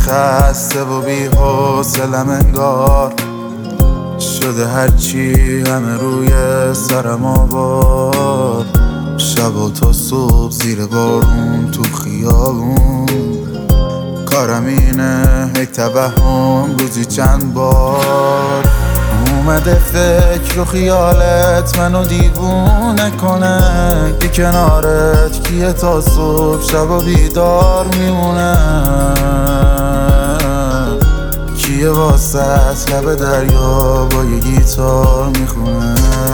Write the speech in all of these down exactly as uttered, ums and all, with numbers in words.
خسته و بی حوصله‌ام انگار شده هرچی همه روی سرم آوار. شب و تا صبح زیر بارون تو خیابون، کارم اینه هی توهم روزی چند بار. اومده فکر و خیالت منو دیوونه کنه که کنارت کیه تا صبح شب و بیدار میمونه. کیه واسه لب دریا با یه گیتار میخونه.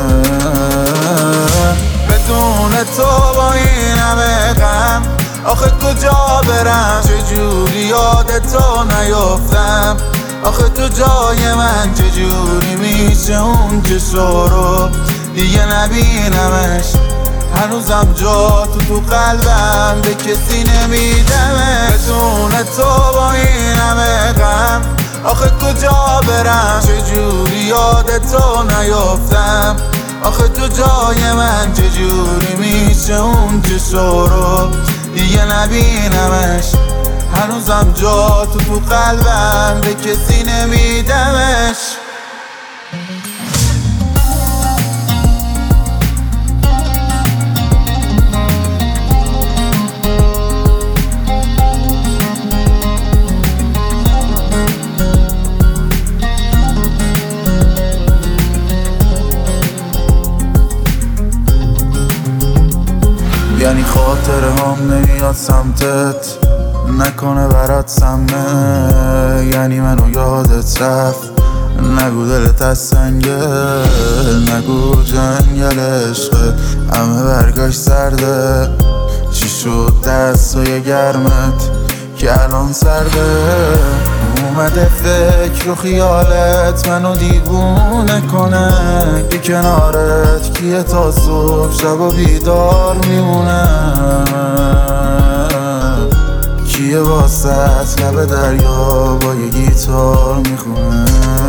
بدون تو با این همه غم آخه کجا برم، چجوری یادتو نیافتم. آخه تو جای من چجوری میشه اون چشا رو دیگه نبینمش. هنوزم جا تو تو قلبم به کسی نمیدمش. بدون تو با این همه غم آخه کجا برم، چجوری یادتو نیافتم. آخه تو جای من چجوری میشه اون چشا رو دیگه نبینمش. هنوزم جا تو تو قلبم به کسی نمیدمش. یعنی خاطر هم نمیاد سمتت، نکنه برات سمه. یعنی منو یادت رفت، نگو دلت از سنگه، نگو جنگل عشقه همه برگاش سرده. چی شد دستای گرمت که الان سرده؟ اومده فکر و خیالت منو دیوونه کنه که کنارت کیه تا صبح شب و بیدار میمونه. کیه واسه لب دریا با یه گیتار میخونه.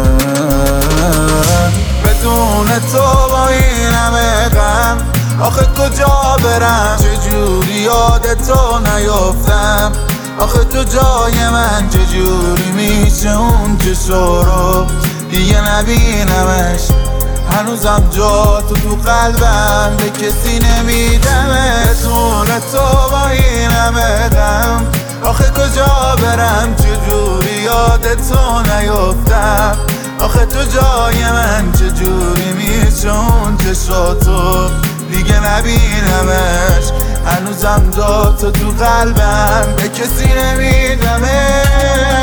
بدون تو با این همه غم آخه کجا برم، چجوری یادتو نیافتم. آخه تو جای من چجوری میشه اون چشا رو دیگه نبینمش. هنوزم جا تو تو قلبم به کسی نمیدمش. بدون تو با این همه غم آخه کجا برم، چجوری یادتو نیافتم. آخه تو جای من چجوری میشه اون چشاتو دیگه نبینمش. هنوزم جا تو تو قلبم به کسی نمیدمش.